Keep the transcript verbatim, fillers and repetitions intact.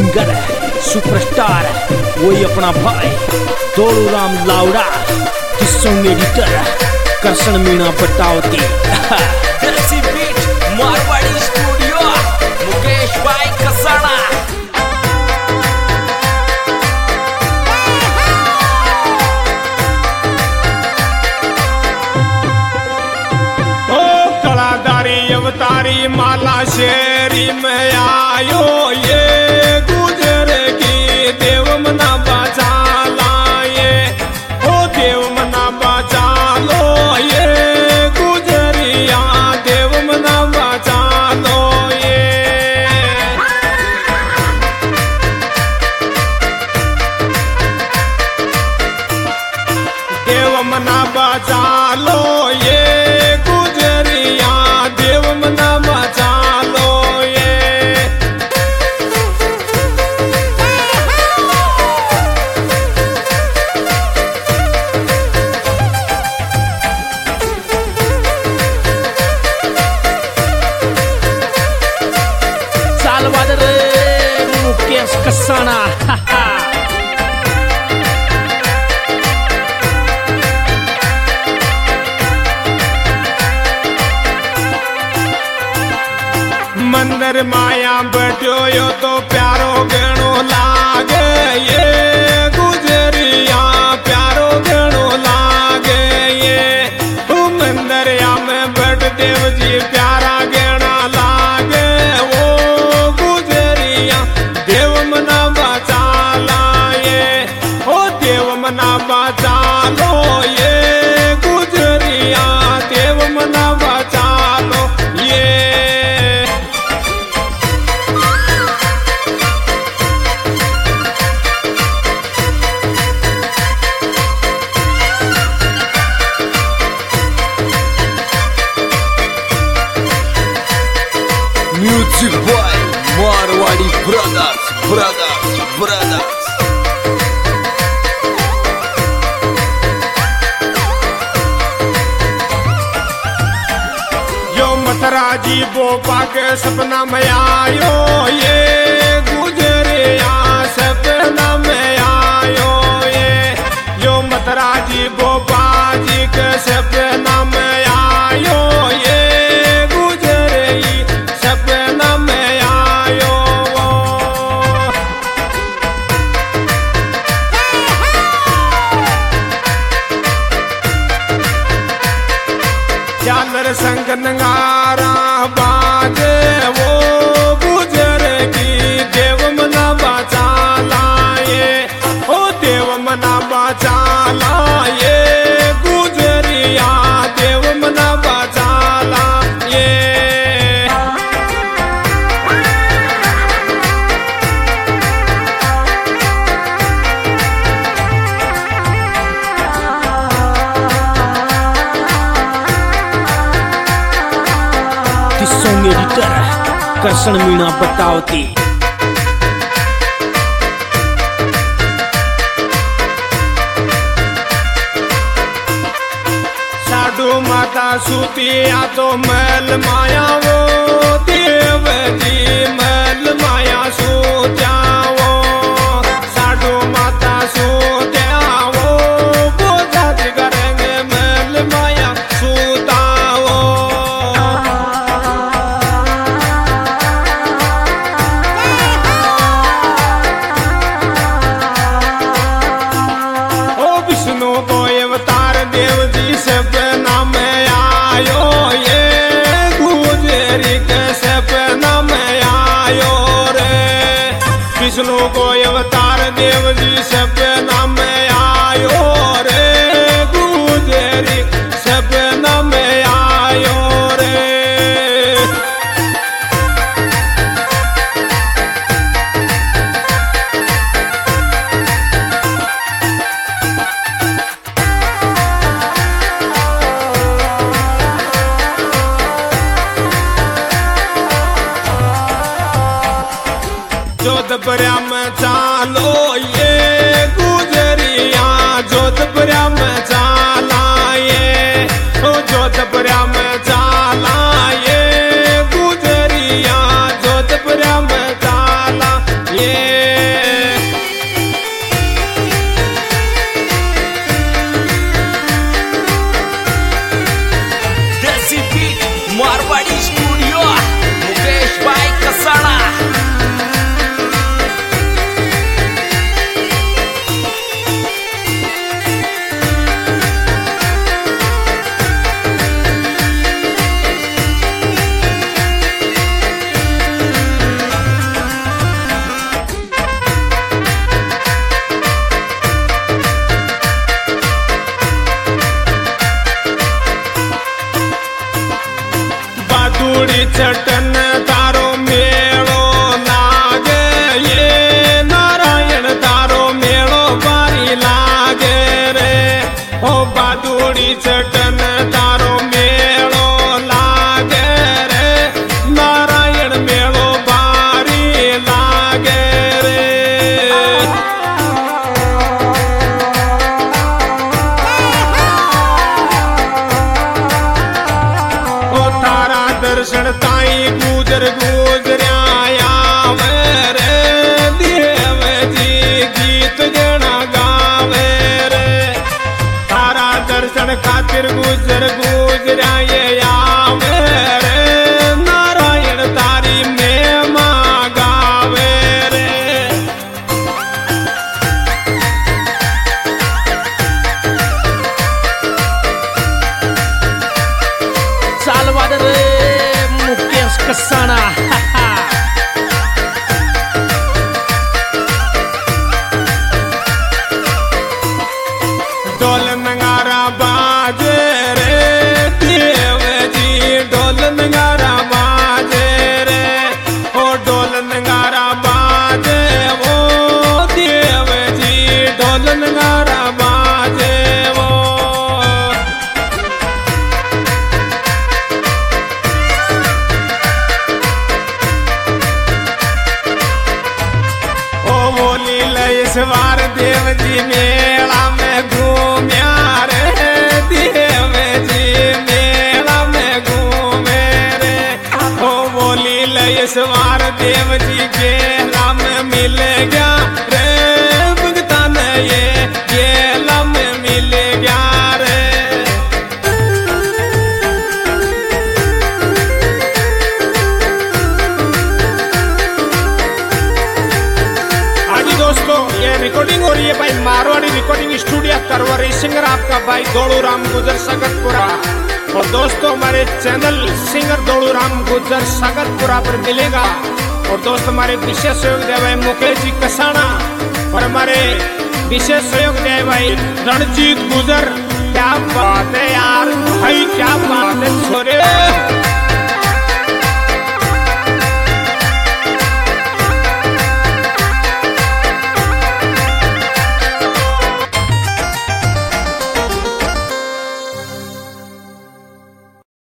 Singer है, superstar है, वही अपना भाई दोलू राम लावड़ा की सॉन्ग एडिटर करसन मीणा बटावती। देसी बीट मारवाड़ी स्टूडियो मुकेश भाई कसाना। ओ कलादारी अवतारी माला शेरी में आयो ये गुजर की देव मना बचा लाए। ओ देव मना बचा लो ये गुजरिया देव मना बचा लो ये। देव मना बचा लो ये गुजरिया देव मना बचा लो ये। साल बाद रे मुकेश कसाना। मंदिर माया बैठो यो तो प्यारो गणो लागे ये गुजरिया प्यारो गणो लागे ये। ओ मंदिरिया में बैठ देव जी प्यारा गणा लागे। वो गुजरिया देव मना बचा लाए। ओ देव मना बचा लो ये गुजरिया देव मना बचा लो ये। Music boy Marwari brothers brothers brothers. यो मतरा जी बोपा के सपना में आयो ये गुजरिया सपना में आयो ये। यो मतरा जी बोपा जी के सपना में आयो ये गुजरी सपना में आयो। झालर संग नगारा बाजे वो गुजर की देव मना बचा लाए। ओ देव मना बचा लाए गुजरिया देव मना बचा लाए। की सॉन्ग एडिटर करसन मीणा बटावती। साधु माता सुतिया तो मैल माया वो देव जी मैल माया सुत्या वो। साधु माता सुत्या वो बोझा करेंगे मैल माया सुता वो। ओ विष्णु को अवतार देव जी सपना में आयो ये गुजरी के सपना में आयो रे। विष्णु को अवतार देव जी सपना में आयो रे गुजरी सपना में आयो रे। जोधपुरा में चालो ये गुजरिया जोधपुरा में चाला ये। ओ जोधपुरा में चाला ये गुजरिया जोधपुरा में चाला ये। खातिर गुजर गुजरा ये आवे रे नारायण तारी में मागावे रे। चाल वाद रे मुकेश कसाना ढोल नगारा बाजे रे देव जी ढोल नगारा बाजे रे ओ ढोल नगारा बाजे वो देव जी ढोल नगारा बाजे वो। ओ बोली लयसवार देव जी मेला में घूम्या रे देव जी मेला में घूमे रे। ओ बोली लयसवार देव जी गेला में मिल गया रे भगता ने ये गेला में मिल गया रे। दोस्तों ये रिकॉर्डिंग हो रही है भाई मारवाड़ी रिकॉर्डिंग स्टूडियो करवरी सिंगर आपका भाई दौड़ू राम गुजर सगतपुरा। और दोस्तों हमारे चैनल सिंगर दौड़ू राम गुजर सगतपुरा पर मिलेगा। और दोस्त हमारे विशेष सहयोग दे भाई मुकेश जी कसाना और हमारे विशेष सहयोग दे भाई रणजीत गुजर। क्या बात है यार भाई क्या बात है छोरे।